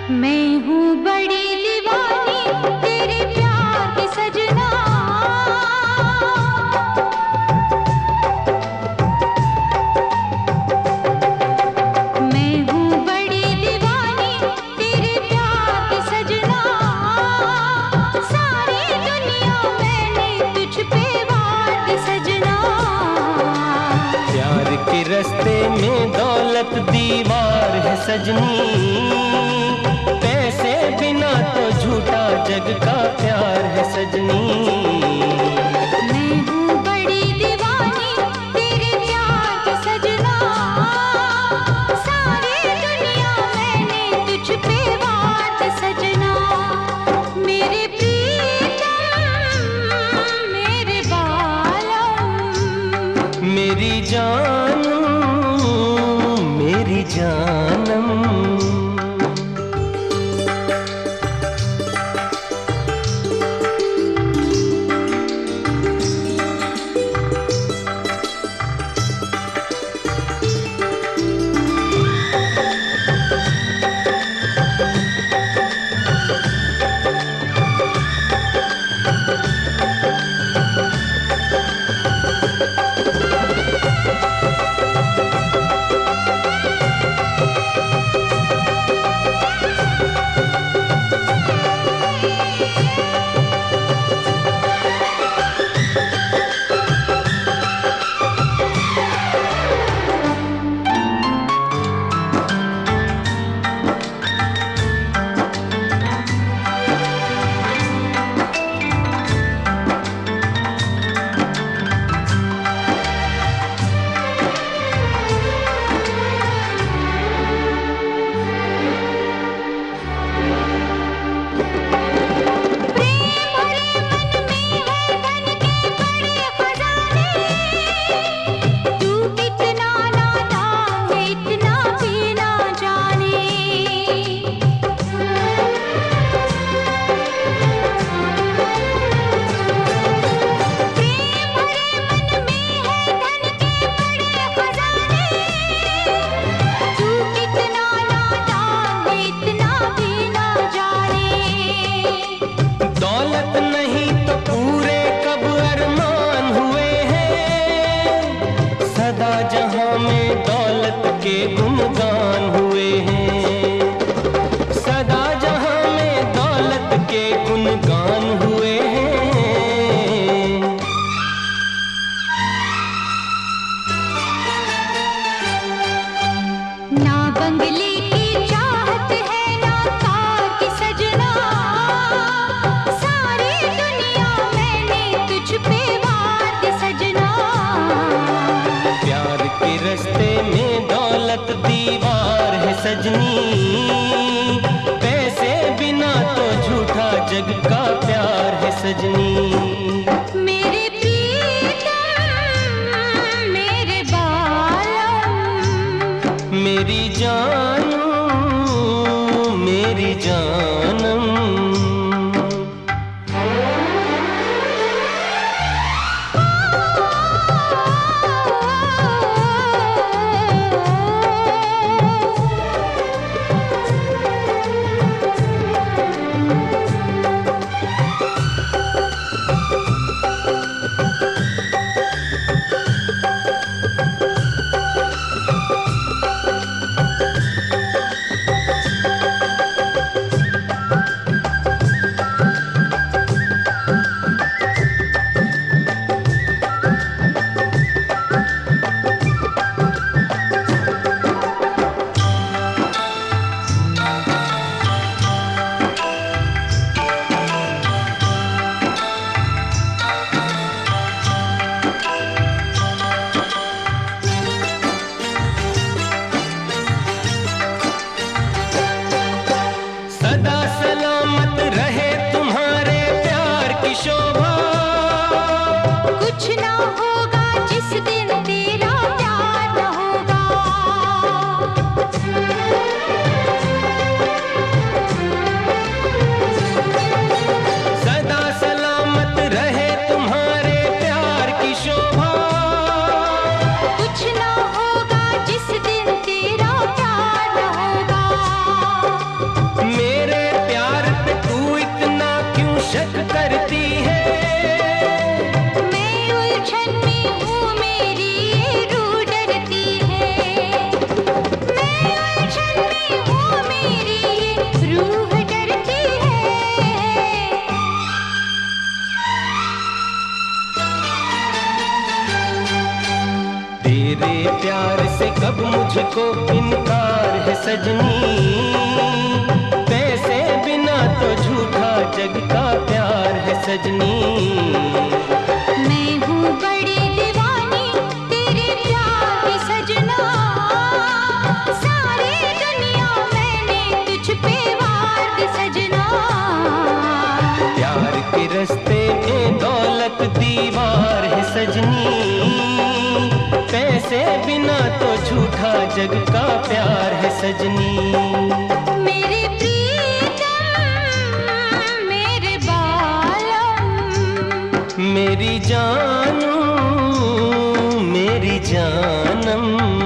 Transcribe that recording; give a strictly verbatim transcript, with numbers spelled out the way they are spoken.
मैं हूँ बड़ी दीवानी तेरे प्यार की सजना। मैं हूँ बड़ी दीवानी तेरे प्यार की सजना। सारी दुनिया मैंने तुझ पे वार दी सजना। प्यार के रास्ते में दौलत दीवार है सजनी। पैसे बिना तो झूठा जग का प्यार है सजनी। मैं हूँ बड़ी दीवानी तेरे प्यार की सजना। सारी दुनिया मैंने तुझ पे वार दी सजना। मेरे प्रीतम मेरे बालम मेरी जानू मेरी जानम। जहां में दौलत के गुणगान हुए हैं। सदा जहां में दौलत के गुणगान हुए हैं। ना बंगले की चाहत है ना कार की सजना। सारी दुनिया मैंने तुझ पे वार दी सजना। प्यार के रास्ते में दौलत दीवार है सजनी। पैसे बिना तो झूठा जग का प्यार है सजनी। मेरे प्रीतम मेरे बालम मेरी जानू मेरी जानम। कुछ ना होगा जिस दिन तेरा प्यार न होगा। सदा सलामत रहे तुम्हारे प्यार की शोभा। कुछ ना होगा जिस दिन तेरा प्यार न होगा। मुझको इनकार है सजनी, पैसे बिना तो झूठा जग का प्यार है सजनी। मैं हूँ बड़ी दीवानी तेरे प्यार की सजना, सारी दुनिया मैंने तुझ पे वार दी सजना। प्यार के रास्ते में दौलत दीवार है सजनी, पैसे बिना तो झूठा जग का प्यार है सजनी। मेरे प्रीतम मेरे बालम, मेरी जानू मेरी जानम।